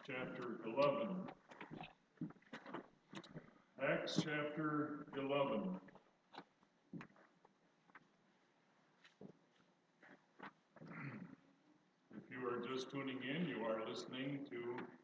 chapter 11. Acts chapter 11. If you are just tuning in, you are listening to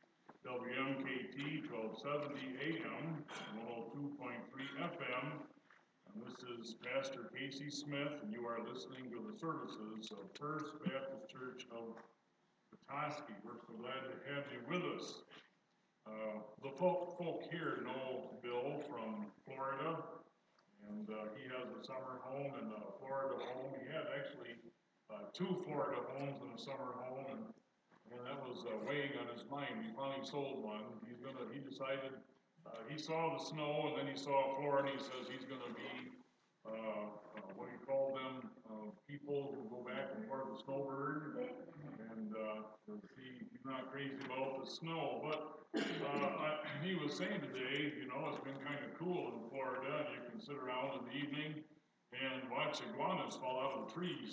WMKT 1270 AM, 102.3 FM. And this is Pastor Casey Smith, and you are listening to the services of First Baptist Church of Petoskey. We're so glad to have you with us. The folk here know Bill from Florida, and he has a summer home and a Florida home. He had actually two Florida homes and a summer home, and that was weighing on his mind. He finally sold one. He decided, he saw the snow, and then he saw Florida, and he says he's going to be, what do you call them, people who go back and forth, the snowbird, and he's not crazy about the snow, but he was saying today, it's been kind of cool in Florida, and you can sit around in the evening and watch iguanas fall out of the trees.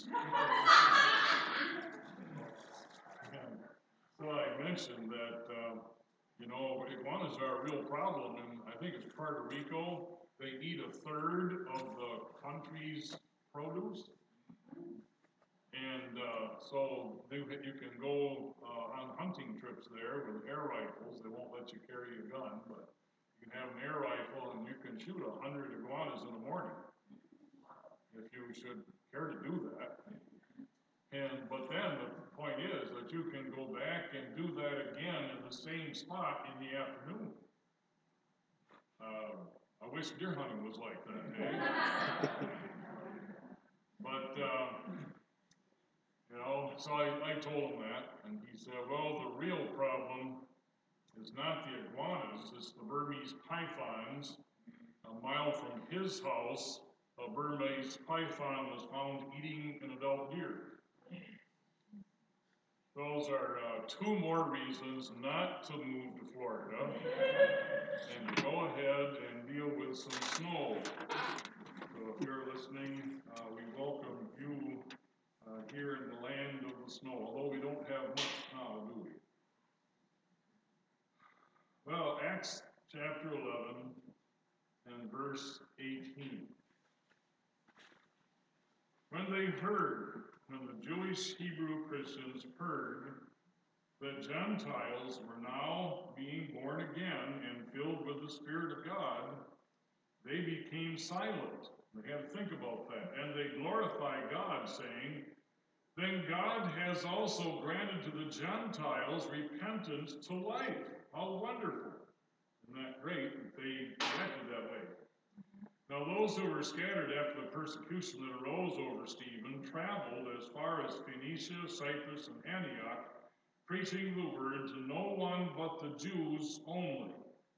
And so I mentioned that, iguanas are a real problem, and I think it's Puerto Rico. They eat a third of the country's produce. And so you can go on hunting trips there with air rifles. They won't let you carry a gun, but you can have an air rifle and you can shoot 100 iguanas in the morning, if you should care to do that. But then the point is that you can go back and do that again in the same spot in the afternoon. I wish deer hunting was like that, eh? But so I told him that, and he said, well, the real problem is not the iguanas, it's the Burmese pythons. A mile from his house, a Burmese python was found eating an adult deer. Those are two more reasons not to move to Florida and to go ahead and deal with some snow. So if you're listening, we welcome you here in the land of the snow, although we don't have much now, do we? Well, Acts chapter 11 and verse 18. When the Jewish Hebrew Christians heard that Gentiles were now being born again and filled with the Spirit of God, they became silent. We have to think about that. And they glorified God, saying, then God has also granted to the Gentiles repentance to life. How wonderful. Isn't that great that they reacted that way? Now those who were scattered after the persecution that arose over Stephen traveled as far as Phoenicia, Cyprus, and Antioch, preaching the word to no one but the Jews only.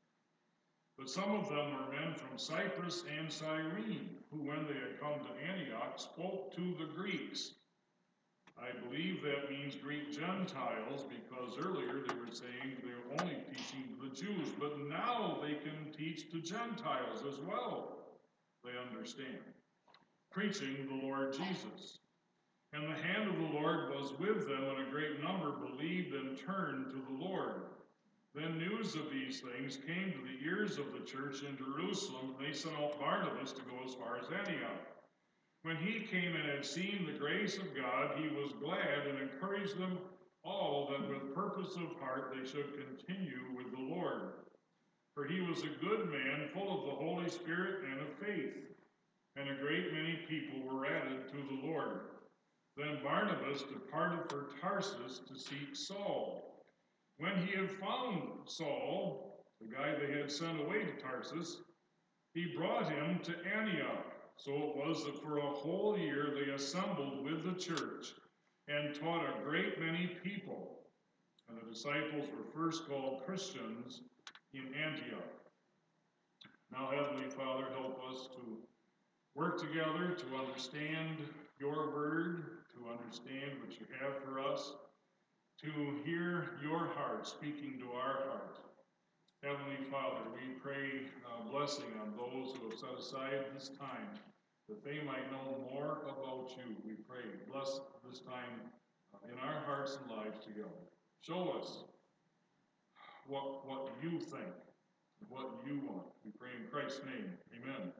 But some of them were men from Cyprus and Cyrene, who when they had come to Antioch spoke to the Greeks. I believe that means Greek Gentiles, because earlier they were saying they were only teaching to the Jews, but now they can teach to Gentiles as well. They understand. Preaching the Lord Jesus. And the hand of the Lord was with them, and a great number believed and turned to the Lord. Then news of these things came to the ears of the church in Jerusalem, and they sent out Barnabas to go as far as Antioch. When he came and had seen the grace of God, he was glad and encouraged them all that with purpose of heart they should continue with the Lord. For he was a good man, full of the Holy Spirit and of faith, and a great many people were added to the Lord. Then Barnabas departed for Tarsus to seek Saul. When he had found Saul, the guy they had sent away to Tarsus, he brought him to Antioch. So it was that for a whole year they assembled with the church and taught a great many people. And the disciples were first called Christians in Antioch. Now, Heavenly Father, help us to work together to understand your word, to understand what you have for us, to hear your heart speaking to our heart. Heavenly Father, we pray blessing on those who have set aside this time, that they might know more about you. We pray, bless this time in our hearts and lives together. Show us what you think, what you want. We pray in Christ's name. Amen.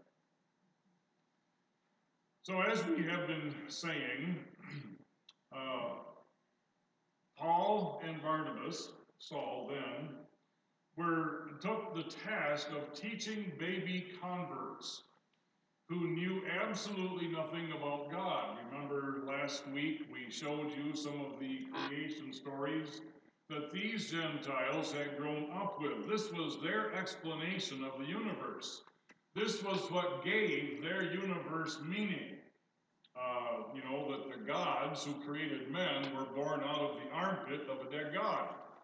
So as we have been saying, Paul and Barnabas, Saul then, took the task of teaching baby converts who knew absolutely nothing about God. Remember last week we showed you some of the creation stories that these Gentiles had grown up with. This was their explanation of the universe. This was what gave their universe meaning. That the gods who created men were born out of the armpit of a dead god.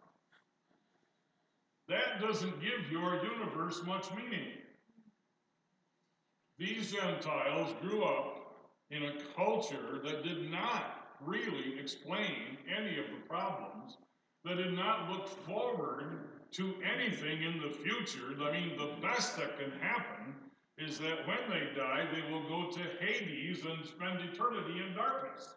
That doesn't give your universe much meaning. These Gentiles grew up in a culture that did not really explain any of the problems, that did not look forward to anything in the future. I mean, the best that can happen is that when they die, they will go to Hades and spend eternity in darkness.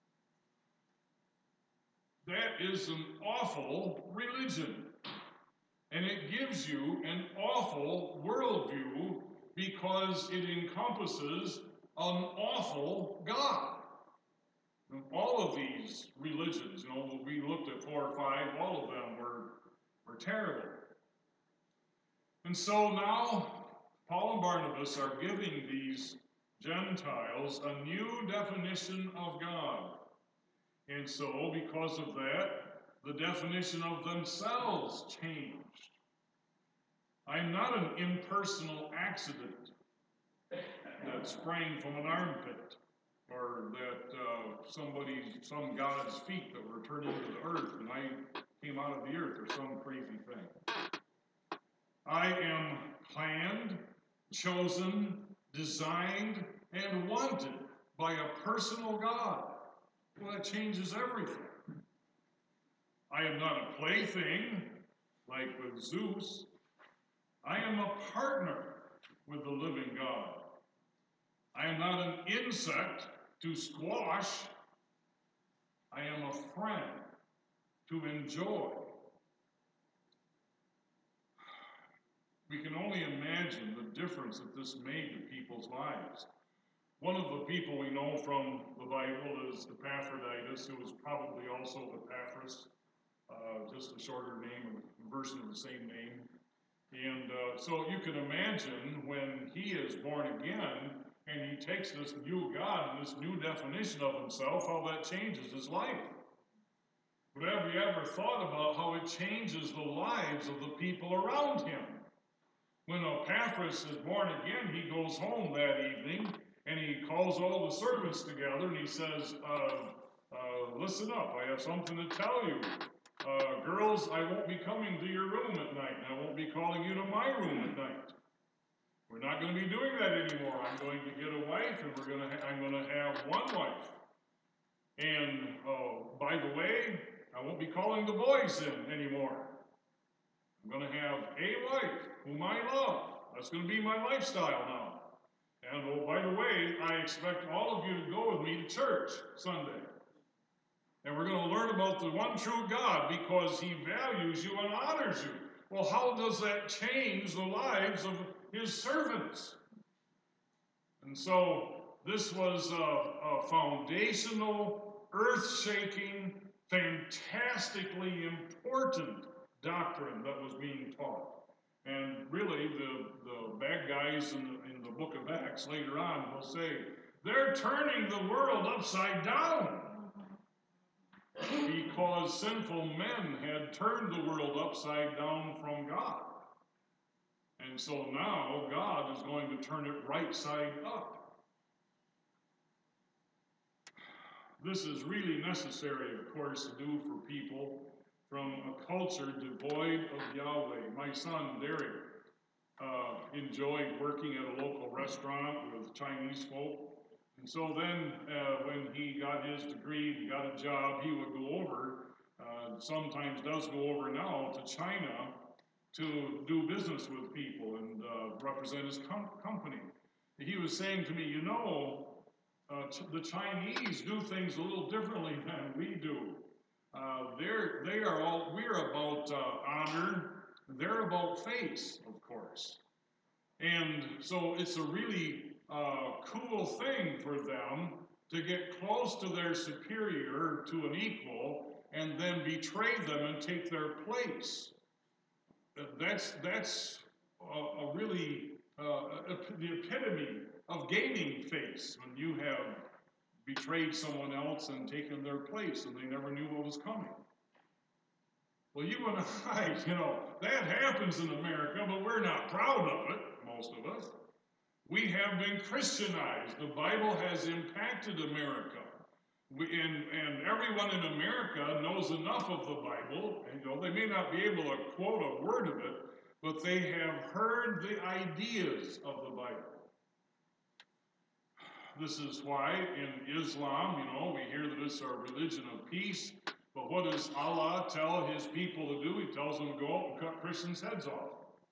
That is an awful religion. And it gives you an awful worldview because it encompasses an awful God. And all of these religions, we looked at 4 or 5, all of them were terrible. And so now Paul and Barnabas are giving these Gentiles a new definition of God. And so, because of that, the definition of themselves changed. I'm not an impersonal accident that sprang from an armpit, or that some god's feet that were turned into the earth and I came out of the earth, or some crazy thing. I am planned, chosen, designed, and wanted by a personal God. Well, that changes everything. I am not a plaything, like with Zeus. I am a partner with the living God. I am not an insect to squash. I am a friend to enjoy. We can only imagine the difference that this made to people's lives. One of the people we know from the Bible is Epaphroditus, who was probably also Epaphras, just a shorter name, a version of the same name. And so you can imagine when he is born again and he takes this new God and this new definition of himself, how that changes his life. But have you ever thought about how it changes the lives of the people around him? When Epaphras is born again, he goes home that evening and he calls all the servants together and he says, listen up, I have something to tell you. Girls, I won't be coming to your room at night, and I won't be calling you to my room at night. We're not going to be doing that anymore. I'm going to get a wife, and I'm going to have one wife. And by the way, I won't be calling the boys in anymore. I'm going to have a wife whom I love. That's going to be my lifestyle now. And by the way, I expect all of you to go with me to church Sunday. And we're going to learn about the one true God because he values you and honors you. Well, how does that change the lives of his servants? And so this was a foundational, earth-shaking, fantastically important doctrine that was being taught. And really, the bad guys in the book of Acts later on will say, they're turning the world upside down. Because sinful men had turned the world upside down from God. And so now God is going to turn it right side up. This is really necessary, of course, to do for people from a culture devoid of Yahweh. My son, Derek, enjoyed working at a local restaurant with Chinese folk. And so then when he got his degree, he got a job, he would go over, sometimes does go over now, to China to do business with people and represent his company. He was saying to me, the Chinese do things a little differently than we do. We're about honor they're about face, of course. And so it's a really cool thing for them to get close to their superior, to an equal, and then betray them and take their place. That's a really the epitome of gaining face, when you have betrayed someone else and taken their place and they never knew what was coming. Well, you and I, that happens in America, but we're not proud of it, most of us. We have been Christianized. The Bible has impacted America. And everyone in America knows enough of the Bible. And, they may not be able to quote a word of it, but they have heard the ideas of the Bible. This is why in Islam, we hear that it's a religion of peace. But what does Allah tell his people to do? He tells them to go out and cut Christians' heads off.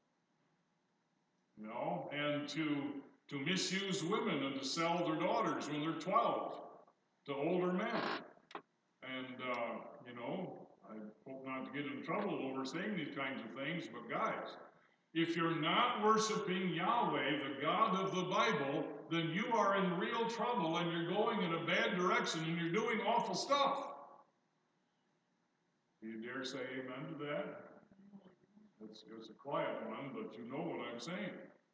And to misuse women and to sell their daughters when they're 12 to older men. And, I hope not to get in trouble over saying these kinds of things, but guys, if you're not worshiping Yahweh, the God of the Bible, then you are in real trouble and you're going in a bad direction and you're doing awful stuff. Do you dare say amen to that? It's a quiet one, but you know what I'm saying.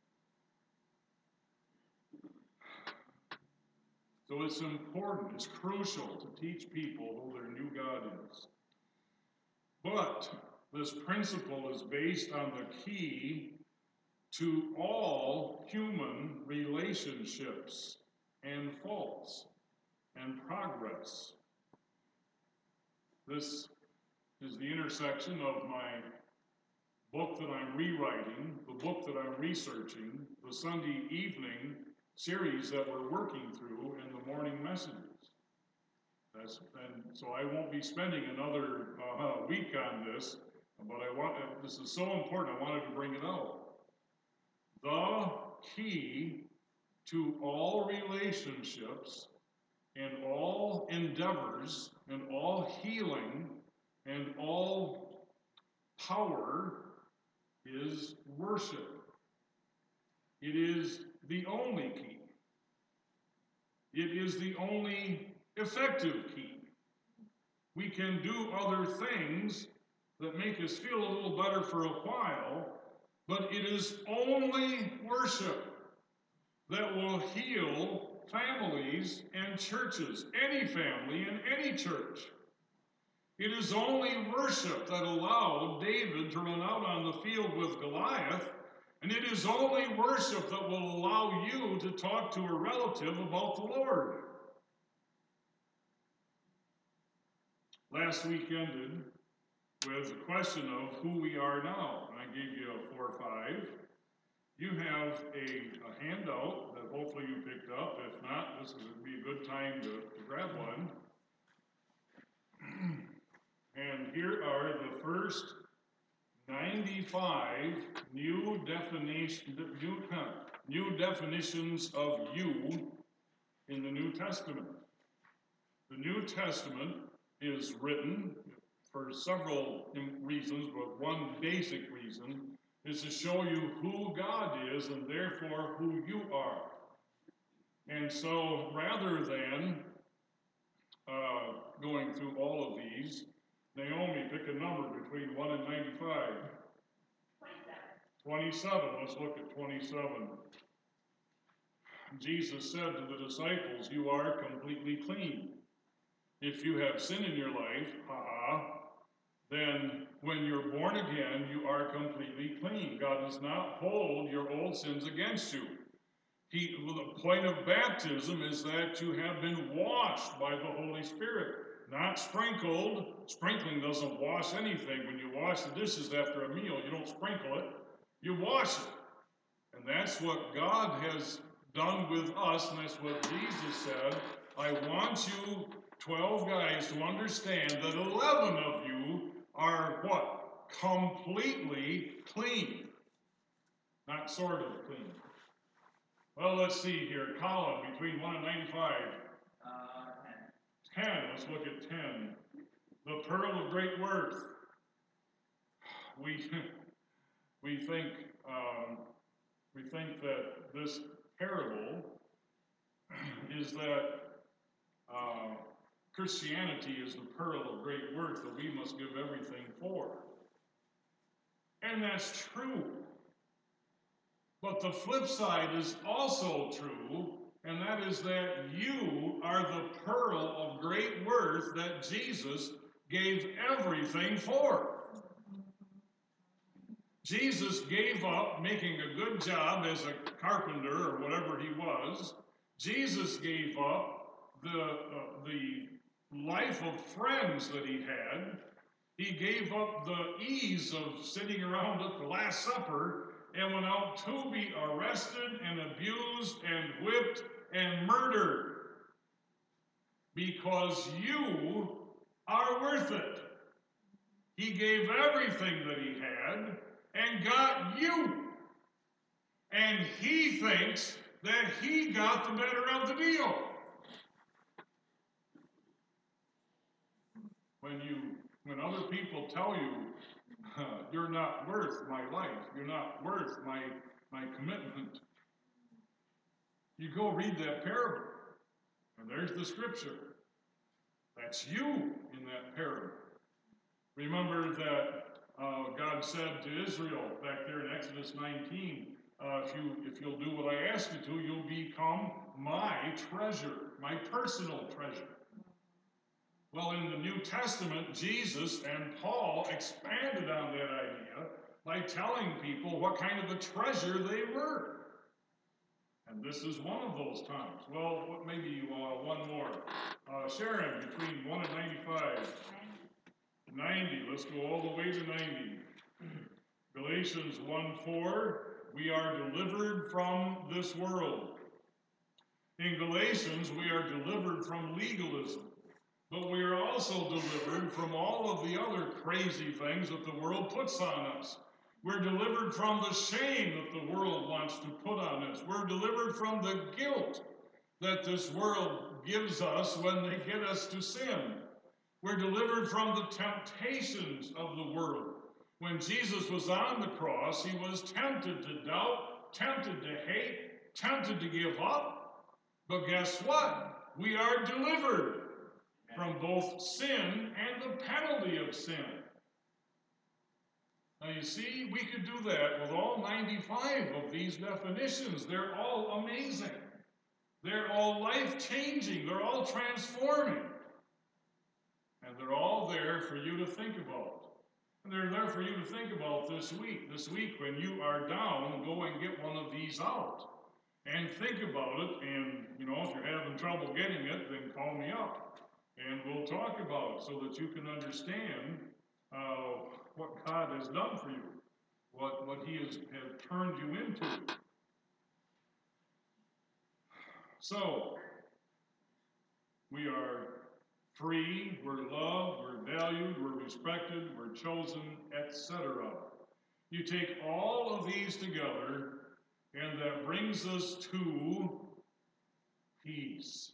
So it's important, it's crucial to teach people who their new God is. But this principle is based on the key to all human relationships and faults and progress. This is the intersection of my book that I'm rewriting, the book that I'm researching, the Sunday evening series that we're working through, and the morning messages. And so I won't be spending another week on this, but this is so important, I wanted to bring it out. The key to all relationships and all endeavors and all healing and all power is worship. It is the only key. It is the only effective key. We can do other things that make us feel a little better for a while, but it is only worship that will heal families and churches, any family and any church. It is only worship that allowed David to run out on the field with Goliath, and it is only worship that will allow you to talk to a relative about the Lord. Last week ended with a question of who we are now. And I gave you a 4 or 5. You have a handout that hopefully you picked up. If not, this would be a good time to grab one. And here are the first 95 new definitions of you in the New Testament. The New Testament is written for several reasons, but one basic reason is to show you who God is and therefore who you are. And so rather than going through all of these, Naomi, pick a number between 1 and 95. 27. Let's look at 27. Jesus said to the disciples, "You are completely clean. If you have sin in your life, then when you're born again, you are completely clean. God does not hold your old sins against you. The point of baptism is that you have been washed by the Holy Spirit, not sprinkled. Sprinkling doesn't wash anything. When you wash the dishes after a meal, you don't sprinkle it, you wash it. And that's what God has done with us, and that's what Jesus said. I want you 12 guys to understand that 11 of you are what? Completely clean. Not sort of clean. Well, let's see here. Colin, between 1 and 95. 10. Let's look at 10. The pearl of great worth. We think that this parable is that Christianity is the pearl of great worth that we must give everything for. And that's true. But the flip side is also true, and that is that you are the pearl of great worth that Jesus gave everything for. Jesus gave up making a good job as a carpenter or whatever he was. Jesus gave up the life of friends that he had. He gave up the ease of sitting around at the Last Supper and went out to be arrested and abused and whipped and murdered because you are worth it. He gave everything that he had and got you. And he thinks that he got the better of the deal. When other people tell you, you're not worth my life, you're not worth my commitment, you go read that parable, and there's the scripture. That's you in that parable. Remember that God said to Israel back there in Exodus 19, if you'll do what I ask you to, you'll become my treasure, my personal treasure. Well, in the New Testament, Jesus and Paul expanded on that idea by telling people what kind of a treasure they were. And this is one of those times. Well, maybe one more. Sharon, between 1 and 95. 90. Let's go all the way to 90. Galatians 1:4. We are delivered from this world. In Galatians, we are delivered from legalism. But we are also delivered from all of the other crazy things that the world puts on us. We're delivered from the shame that the world wants to put on us. We're delivered from the guilt that this world gives us when they get us to sin. We're delivered from the temptations of the world. When Jesus was on the cross, he was tempted to doubt, tempted to hate, tempted to give up. But guess what? We are delivered from both sin and the penalty of sin. Now you see, we could do that with all 95 of these definitions. They're all amazing. They're all life-changing. They're all transforming. And they're all there for you to think about. And they're there for you to think about this week. This week, when you are down, go and get one of these out. And think about it. And, if you're having trouble getting it, then call me up. And we'll talk about it so that you can understand what God has done for you, what he has turned you into. So, we are free, we're loved, we're valued, we're respected, we're chosen, etc. You take all of these together, and that brings us to peace.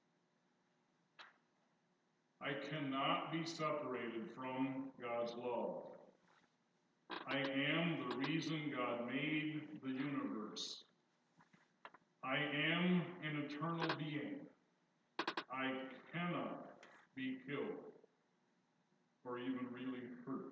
I cannot be separated from God's love. I am the reason God made the universe. I am an eternal being. I cannot be killed or even really hurt.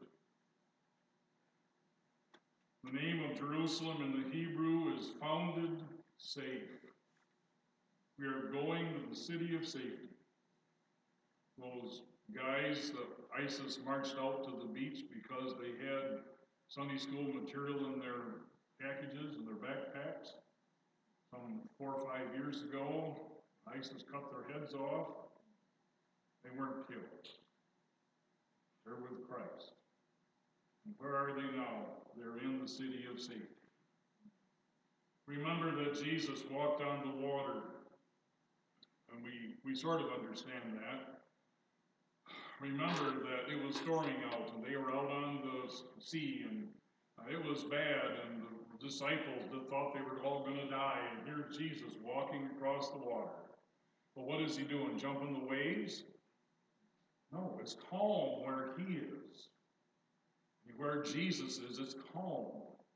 The name of Jerusalem in the Hebrew is founded safe. We are going to the city of safety. Those guys that ISIS marched out to the beach because they had Sunday school material in their packages and their backpacks. Some 4 or 5 years ago, ISIS cut their heads off. They weren't killed. They're with Christ. And where are they now? They're in the city of safety. Remember that Jesus walked on the water. And we sort of understand that. Remember that it was storming out, and they were out on the sea, and it was bad, and the disciples thought they were all going to die, and here's Jesus walking across the water. But what is he doing? Jumping the waves? No, it's calm where he is. Where Jesus is, it's calm.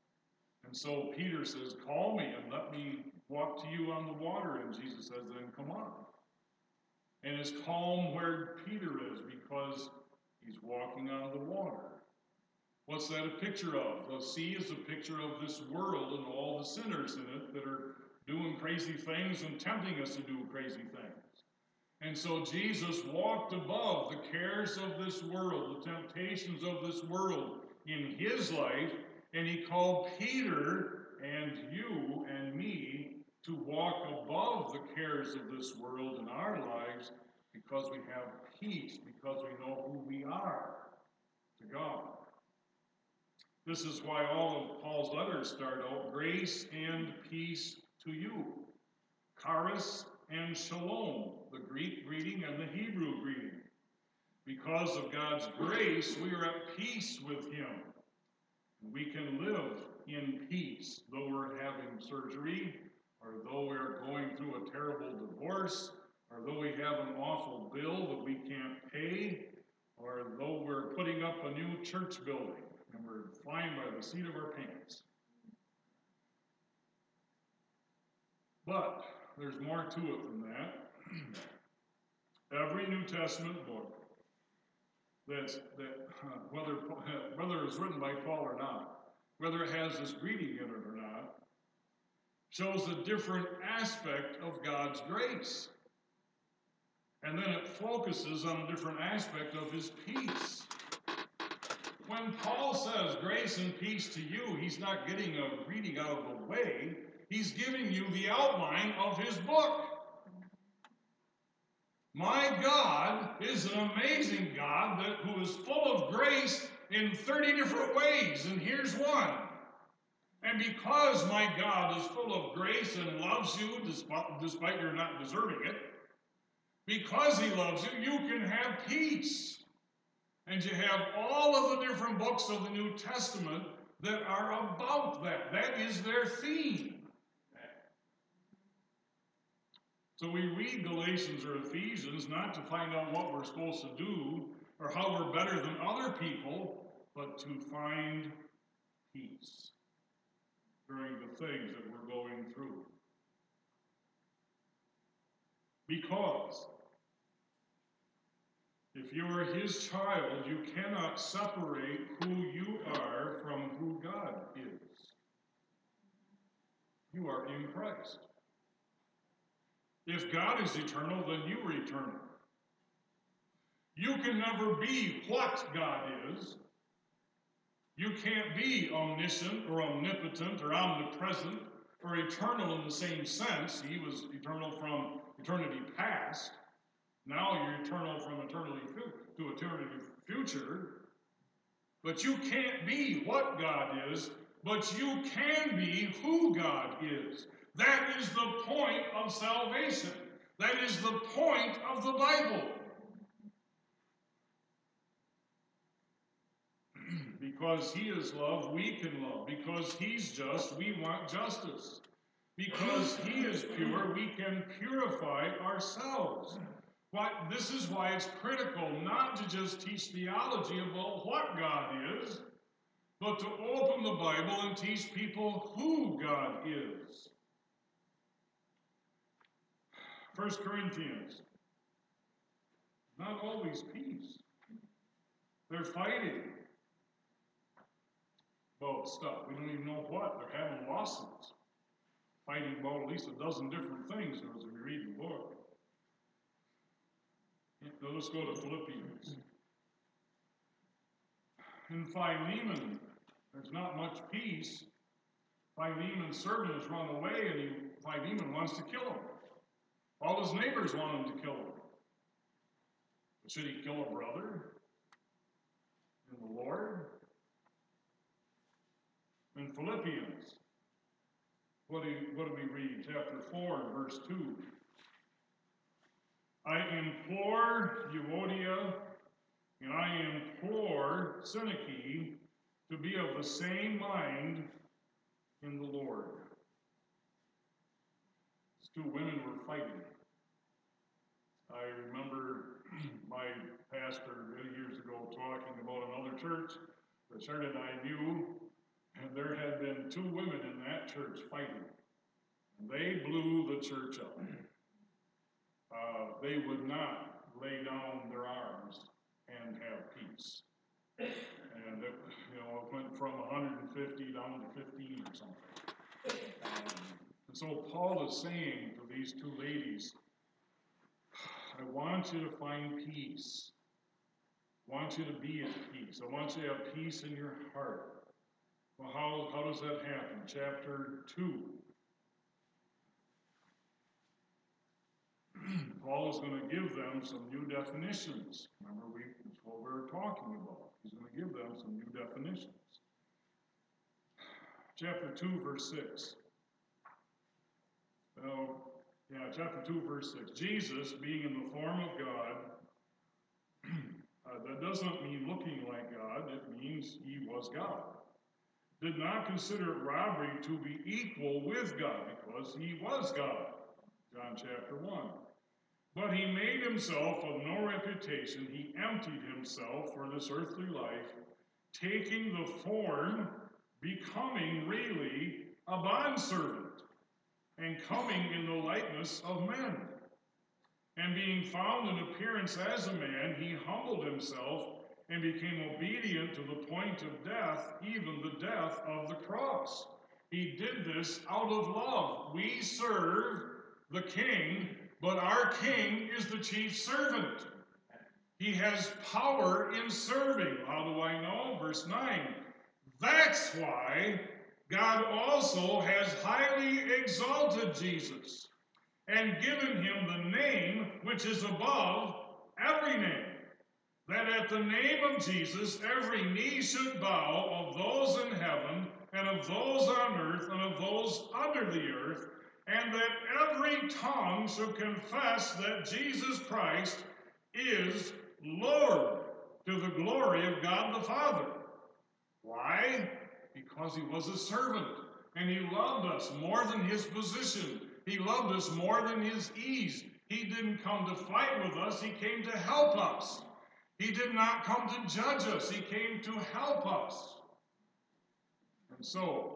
And so Peter says, call me and let me walk to you on the water. And Jesus says, then come on. And it's calm where Peter is because he's walking on the water. What's that a picture of? The sea is a picture of this world and all the sinners in it that are doing crazy things and tempting us to do crazy things. And so Jesus walked above the cares of this world, the temptations of this world in his life, and he called Peter and you and me to walk above the cares of this world in our lives because we have peace, because we know who we are to God. This is why all of Paul's letters start out, grace and peace to you. Charis and shalom, the Greek greeting and the Hebrew greeting. Because of God's grace, we are at peace with him. We can live in peace, though we're having surgery, or though we're going through a terrible divorce, or though we have an awful bill that we can't pay, or though we're putting up a new church building and we're flying by the seat of our pants. But there's more to it than that. Every New Testament book whether it's written by Paul or not, whether it has this greeting in it or not, shows a different aspect of God's grace. And then it focuses on a different aspect of his peace. When Paul says grace and peace to you, he's not getting a greeting out of the way. He's giving you the outline of his book. My God is an amazing God who is full of grace in 30 different ways, and here's one. And because my God is full of grace and loves you, despite you're not deserving it, because he loves you, you can have peace. And you have all of the different books of the New Testament that are about that. That is their theme. So we read Galatians or Ephesians not to find out what we're supposed to do or how we're better than other people, but to find peace during the things that we're going through. Because if you are his child, you cannot separate who you are from who God is. You are in Christ. If God is eternal, then you are eternal. You can never be what God is. You can't be omniscient or omnipotent or omnipresent or eternal in the same sense. He was eternal from eternity past. Now you're eternal from eternity to eternity future. But you can't be what God is, but you can be who God is. That is the point of salvation. That is the point of the Bible. Because he is love, we can love. Because he's just, we want justice. Because he is pure, we can purify ourselves. This is why it's critical not to just teach theology about what God is, but to open the Bible and teach people who God is. 1 Corinthians, not always peace. They're fighting about stuff. We don't even know what. They're having lawsuits. Fighting about at least a dozen different things as we read the book. Now let's go to Philippians. In Philemon, there's not much peace. Philemon's servant has run away, and Philemon wants to kill him. All his neighbors want him to kill him. But should he kill a brother in the Lord? In Philippians, what do we read? Chapter 4, verse 2. I implore Euodia and I implore Syntyche to be of the same mind in the Lord. These two women were fighting. I remember my pastor many years ago talking about another church that Sharon and I knew, and there had been been two women in that church fighting. And they blew the church up. They would not lay down their arms and have peace. And it went from 150 down to 15 or something. And so Paul is saying to these two ladies, I want you to find peace. I want you to be at peace. I want you to have peace in your heart. Well, how does that happen? Chapter 2. Paul is going to give them some new definitions. Remember, that's what we were talking about. He's going to give them some new definitions. Chapter 2, verse 6. Chapter 2, verse 6. Jesus, being in the form of God, that doesn't mean looking like God. It means he was God. Did not consider it robbery to be equal with God, because he was God. John chapter 1. But he made himself of no reputation. He emptied himself for this earthly life, taking the form, becoming really a bondservant, and coming in the likeness of men. And being found in appearance as a man, he humbled himself and became obedient to the point of death, even the death of the cross. He did this out of love. We serve the king, but our king is the chief servant. He has power in serving. How do I know? Verse 9. That's why God also has highly exalted Jesus and given him the name which is above every name, that at the name of Jesus every knee should bow, of those in heaven and of those on earth and of those under the earth, and that every tongue should confess that Jesus Christ is Lord, to the glory of God the Father. Why? Because he was a servant, and he loved us more than his position. He loved us more than his ease. He didn't come to fight with us. He came to help us. He did not come to judge us. He came to help us. And so,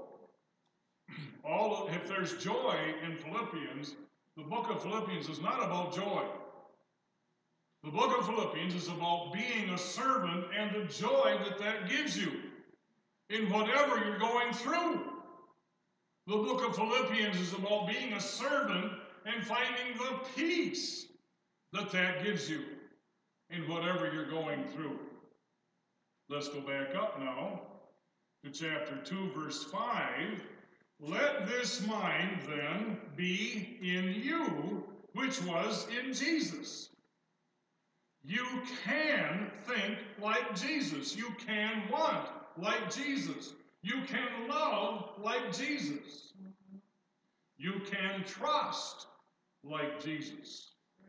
if there's joy in Philippians, the book of Philippians is not about joy. The book of Philippians is about being a servant and the joy that gives you in whatever you're going through. The book of Philippians is about being a servant and finding the peace that gives you in whatever you're going through. Let's go back up now to chapter 2, verse 5. Let this mind then be in you, which was in Jesus. You can think like Jesus. You can want like Jesus. You can love like Jesus. You can trust like Jesus.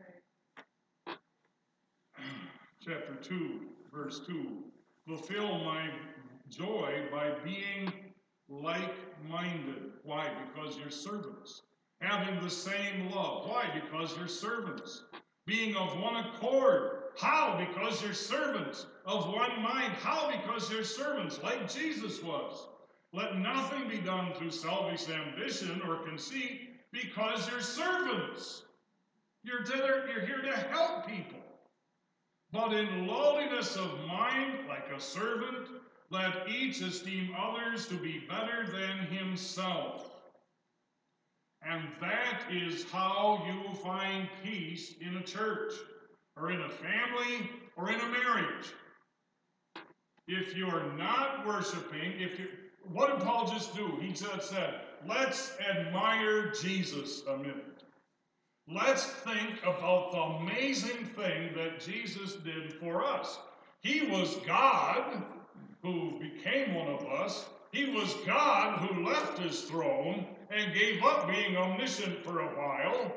Chapter 2, verse 2. Fulfill my joy by being like-minded. Why? Because you're servants. Having the same love. Why? Because you're servants. Being of one accord. How? Because you're servants. Of one mind. How? Because you're servants, like Jesus was. Let nothing be done through selfish ambition or conceit, because you're servants. You're here to help people. But in lowliness of mind, like a servant, let each esteem others to be better than himself. And that is how you find peace in a church, or in a family, or in a marriage. If you're not worshiping, what did Paul just do? He just said, let's admire Jesus a minute. Let's think about the amazing thing that Jesus did for us. He was God who became one of us. He was God who left his throne and gave up being omniscient for a while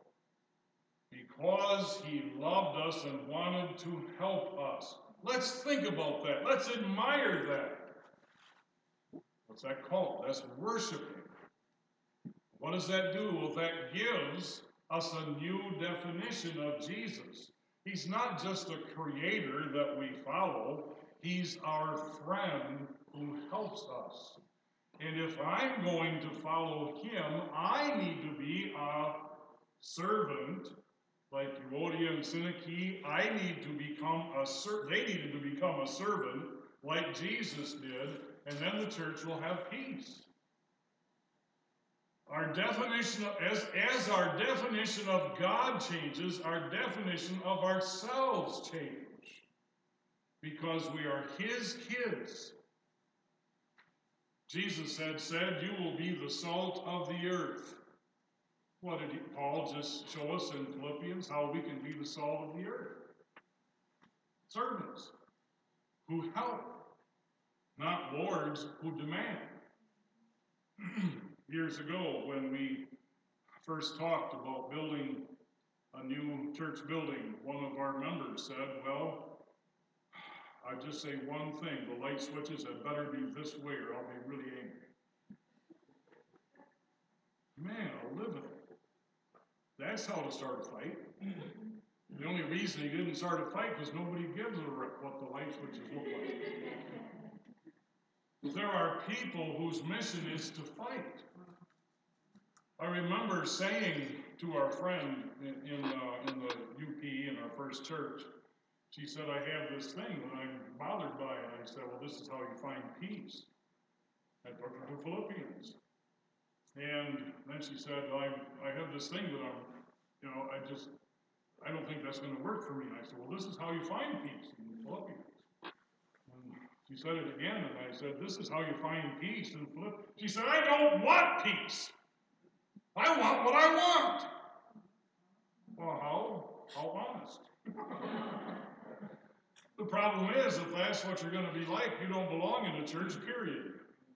because he loved us and wanted to help us. Let's think about that. Let's admire that. What's that called? That's worshiping. What does that do? Well, that gives us a new definition of Jesus. He's not just a creator that we follow. He's our friend who helps us. And if I'm going to follow him, I need to be a servant, like Euodia and Syntyche. I need to become a servant. They needed to become a servant, like Jesus did, and then the church will have peace. Our definition of, as our definition of God changes, our definition of ourselves changes. Because we are his kids. Jesus had said, you will be the salt of the earth. What did Paul just show us in Philippians? How we can be the salt of the earth. Servants who help, not lords who demand. Years ago, when we first talked about building a new church building, one of our members said, well, I just say one thing, the light switches had better be this way or I'll be really angry. Man, I'll live it. That's how to start a fight. The only reason he didn't start a fight was nobody gives a rip what the light switches look like. There are people whose mission is to fight. I remember saying to our friend in the UP in our first church, she said, I have this thing that I'm bothered by. And I said, well, this is how you find peace. I took her to Philippians. And then she said, well, I have this thing that I don't think that's going to work for me. And I said, well, this is how you find peace in Philippians. And she said it again, and I said, this is how you find peace in Philippians. She said, I don't want peace. I want what I want. Well, how honest. The problem is, if that's what you're going to be like, you don't belong in a church, period.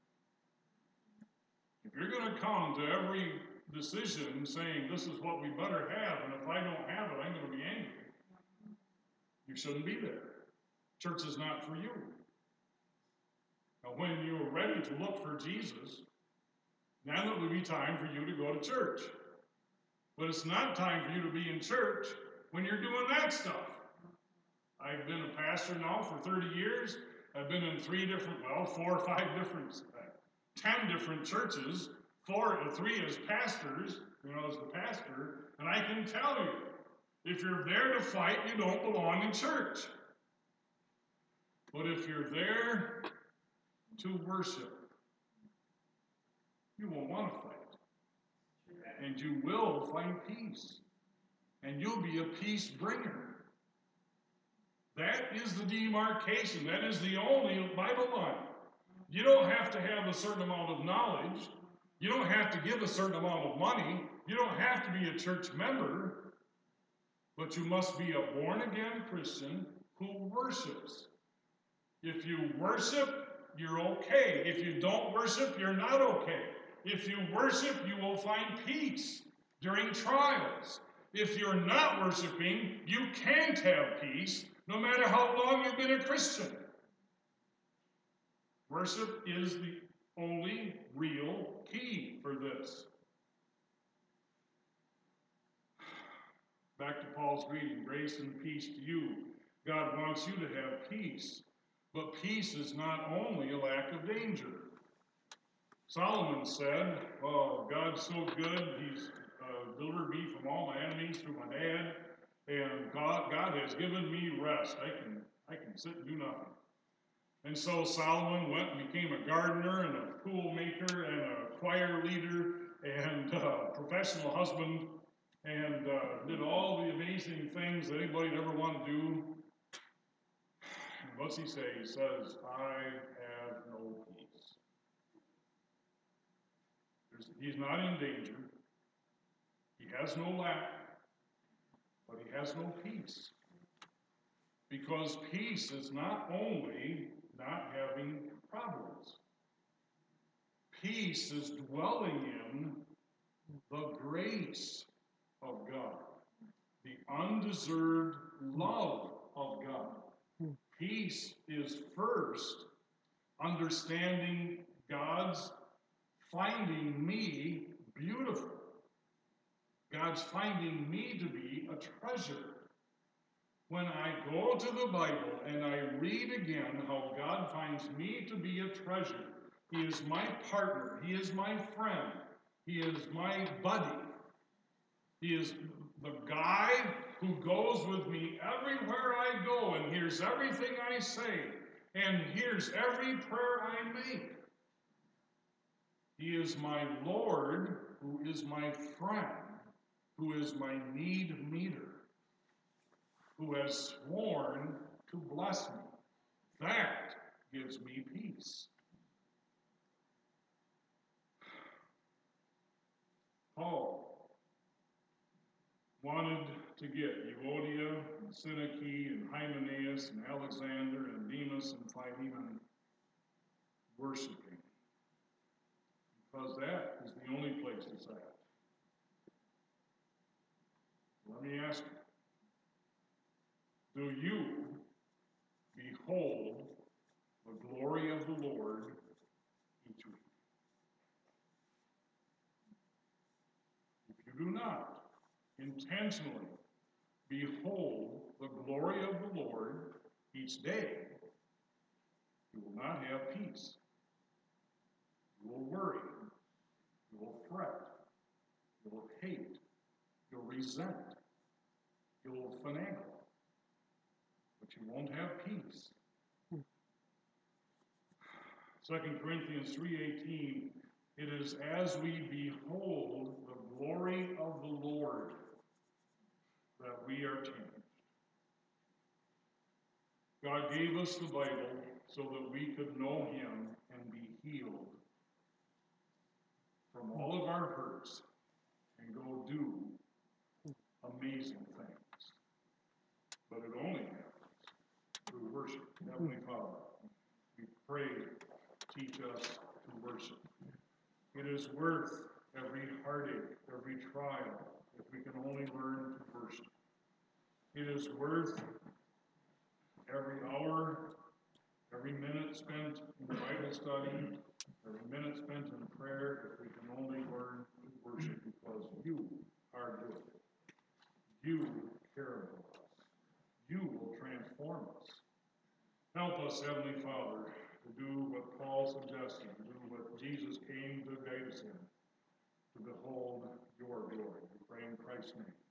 If you're going to come to every decision saying, this is what we better have, and if I don't have it, I'm going to be angry, you shouldn't be there. Church is not for you. Now, when you're ready to look for Jesus, now it would be time for you to go to church. But it's not time for you to be in church when you're doing that stuff. I've been a pastor now for 30 years. I've been in 4 or 5 different, 10 different churches, 3 as pastors, as the pastor, and I can tell you, if you're there to fight, you don't belong in church. But if you're there to worship, you will want to fight. And you will find peace. And you'll be a peace bringer. That is the demarcation. That is the only Bible line. You don't have to have a certain amount of knowledge. You don't have to give a certain amount of money. You don't have to be a church member. But you must be a born-again Christian who worships. If you worship, you're okay. If you don't worship, you're not okay. If you worship, you will find peace during trials. If you're not worshiping, you can't have peace, no matter how long you've been a Christian. Worship is the only real key for this. Back to Paul's greeting, grace and peace to you. God wants you to have peace, but peace is not only a lack of danger. Solomon said, oh, God's so good, he's delivered me from all my enemies through my dad, and God has given me rest. I can sit and do nothing. And so Solomon went and became a gardener and a pool maker and a choir leader and a professional husband and did all the amazing things that anybody would ever want to do. And what's he say? He says, I have no peace. He's not in danger. He has no lack, but he has no peace. Because peace is not only not having problems. Peace is dwelling in the grace of God, the undeserved love of God. Peace is first understanding God's finding me beautiful. God's finding me to be a treasure. When I go to the Bible and I read again how God finds me to be a treasure, He is my partner. He is my friend. He is my buddy. He is the guy who goes with me everywhere I go and hears everything I say and hears every prayer I make. He is my Lord, who is my friend, who is my need meter, who has sworn to bless me. That gives me peace. Paul wanted to get Euodia and Syntyche and Hymenaeus and Alexander and Demas and Philemon worshiping, because that is the only place it's at. Let me ask you, do you behold the glory of the Lord each week? If you do not intentionally behold the glory of the Lord each day, you will not have peace. You will worry. You will fret. You will hate. You'll resent. You'll finagle. But you won't have peace. 2 Corinthians 3:18, it is as we behold the glory of the Lord that we are changed. God gave us the Bible so that we could know Him and be healed from all of our hurts and go do amazing things. But it only happens through worship. Heavenly Father, we pray, teach us to worship. It is worth every heartache, every trial, if we can only learn to worship. It is worth every hour, every minute spent in Bible study, every minute spent in prayer, if we can only learn to worship, because you are good. You care about us. You will transform us. Help us, Heavenly Father, to do what Paul suggested, to do what Jesus came to guide us in, to behold your glory. We pray in Christ's name.